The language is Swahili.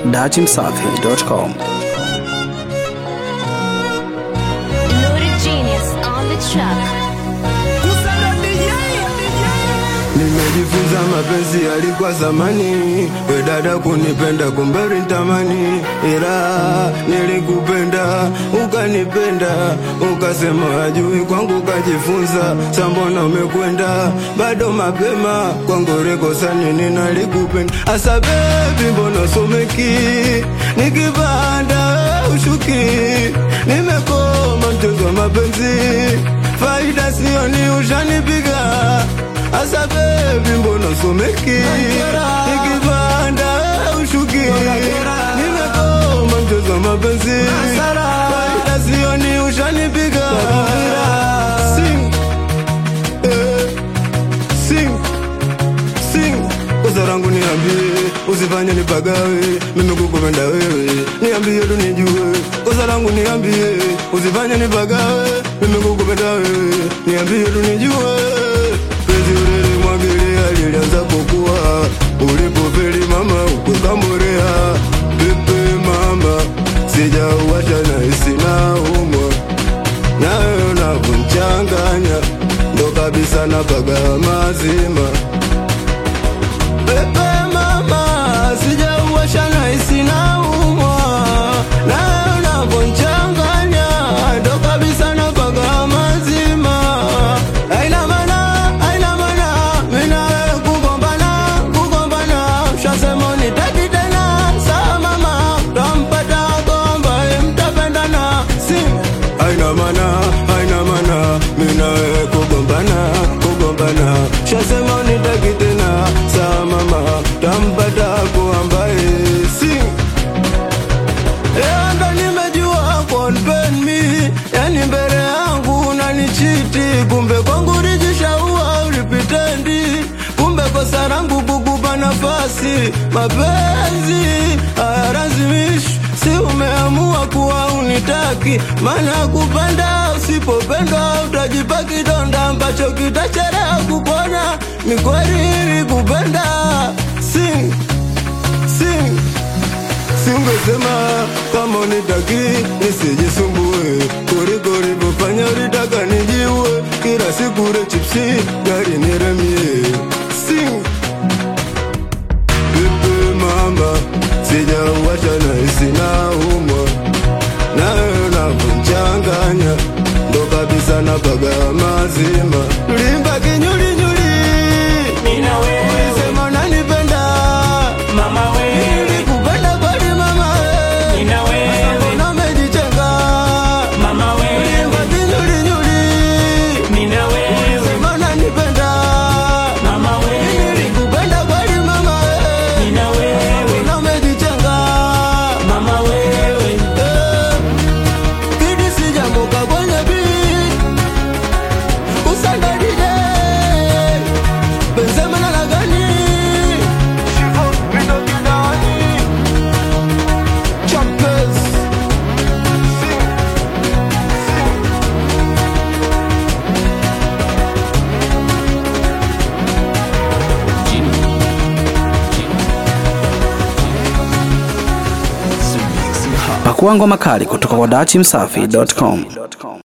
dachimsafi.com. Loaded Genius on the track. Nimejifunza mapenzi yalikuwa zamani, we dada kunipenda kumbe nitamani, ila nilikupenda ukanipenda, ukasema hajui kwangu kajifunza, sambona umekwenda bado mapema kwangu rekosa nini nalikupenda. Asa baby mbona someki nikipanda ushuki, nimekoma mchezo wa mapenzi, faida sioni ushanipiga. Asa baby mbona someki nikipanda ushuki, nimekoma mchezo wa mapenzi, faida sioni ushanipiga. Sing, sing, sing. Kosa langu niambie, usifanye nipagawe, mimi kukupenda wewe, niambie tu nijue. Kosa langu niambie, usifanye nipagawe, mimi kukupenda wewe, niambie tu nijue. Ulele mwagilia lilianza kukua, ulipofeli mama ukukamborea. Pepe mama, sijauacha na hisi na umwa, nawe unakunchanganya, ndo kabisa napaga mazima. Pepe mama, sijauacha na hisi na umwa, nawe unakunchanganya, ndo kabisa napaga mazima. Aina mana shasema nitaki tena, saa mama tampata kuambaye sing. Anga nimejua konpen mi, yani mbele yangu unanichiti, kumbe kwangu rijishaua ulipitendi, kumbe kosa langu kukupa nafasi. Mapenzi hayalazimishi, si umeamua kuwa unitaki, maana kupenda usipopenda utajipa kidonda ambacho kitachelewa kupona. Ni kweli kupenda, sing, sing. Singesema kama unitaki nisijisumbue, kuliko ulivyofanya ulitaka nijiue, kila siku ule chipsi gari niremie. Sing, pepe mama, sijauacha na hisi na umwa, nawe unakunchanganya, ndo kabisa napaga mazima. Tulimba kinyuli nyuli, nina wewe, ulisema unanipenda mama wewe, nilikupenda kweli mama wewe, nina wewe, mbona umejichenga mama wewe. Tulimba kinyuli nyuli, nina wewe, ulisema unanipenda mama wewe, nilikupenda kweli mama wewe, nina wewe, mbona umejichenga mama wewe. Kidi sijamoka kwenye beat, kusanda DJ Benzema na Lagani, Shivo Vindo Kidani, Champers. Pakua ngoma kali kutoka kwa dachimsafi.com.